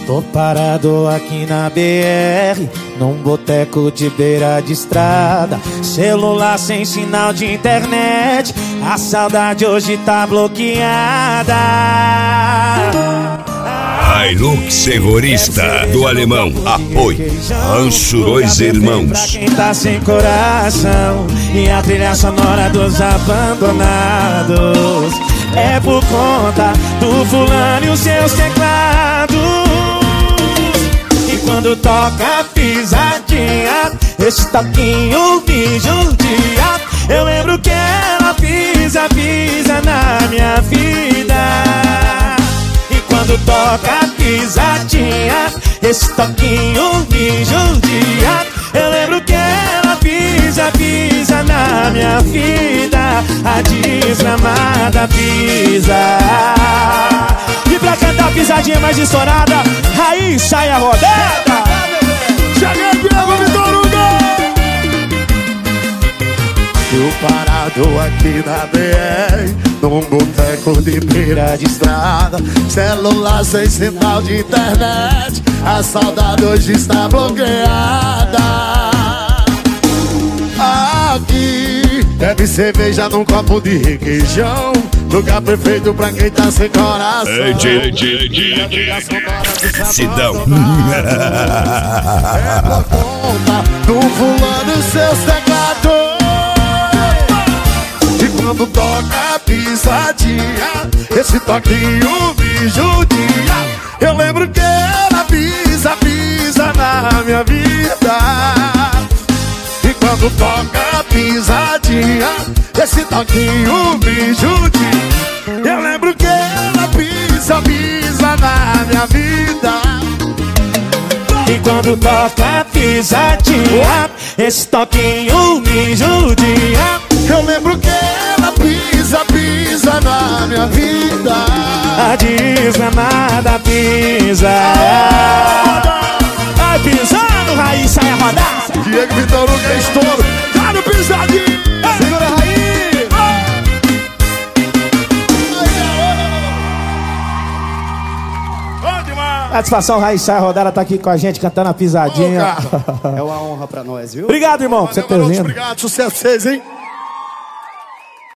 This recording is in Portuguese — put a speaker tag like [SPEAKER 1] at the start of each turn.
[SPEAKER 1] Tô parado aqui na BR, num boteco de beira de estrada. Celular sem sinal de internet, a saudade hoje tá bloqueada.
[SPEAKER 2] Hilux Terrorista do Alemão. Apoio Rancho Dois Irmãos.
[SPEAKER 1] Pra quem tá sem coração, e a trilha sonora dos abandonados é por conta do fulano e os seus teclados. E quando toca a pisadinha, esse toquinho me judia. Eu lembro que ela pisa, pisa na minha vida. E quando toca a pisadinha, esse toquinho me judia. Eu lembro que ela pisa, pisa na minha vida. A desgramada pisa. E pra cantar a pisadinha mais estourada, aí sai a rodada.
[SPEAKER 3] Cheguei, Diego Vitor Hugo.
[SPEAKER 1] Eu parado aqui na BR, num boteco de beira de estrada.
[SPEAKER 3] Celular sem sinal de internet, a saudade hoje está bloqueada. Aqui bebe cerveja num copo de requeijão, lugar perfeito pra quem tá sem coração.
[SPEAKER 2] Sidão.
[SPEAKER 3] É por conta do fulano seus teclados. E quando toca a pisadinha, esse toquinho me judia. Eu lembro que ela pisa, pisa na minha vida. E quando toca a pisadinha, esse toquinho me judia. Eu lembro que ela pisa, pisa na minha vida.
[SPEAKER 1] E quando toca a pisadinha, esse toquinho me judia.
[SPEAKER 3] Eu lembro que ela pisa, pisa na minha vida.
[SPEAKER 1] A desgramada pisa. Vai pisando, Raiz, sai a rodar.
[SPEAKER 3] Diego Vitor Hugo é estouro. Tá no pisadinho.
[SPEAKER 1] Segura, Raiz. Satisfação, Raiz, sai a rodada, tá aqui com a gente cantando a pisadinha.
[SPEAKER 4] É uma honra pra nós, viu?
[SPEAKER 1] Obrigado, irmão, por você ter vindo.
[SPEAKER 3] Obrigado, sucesso pra vocês, hein?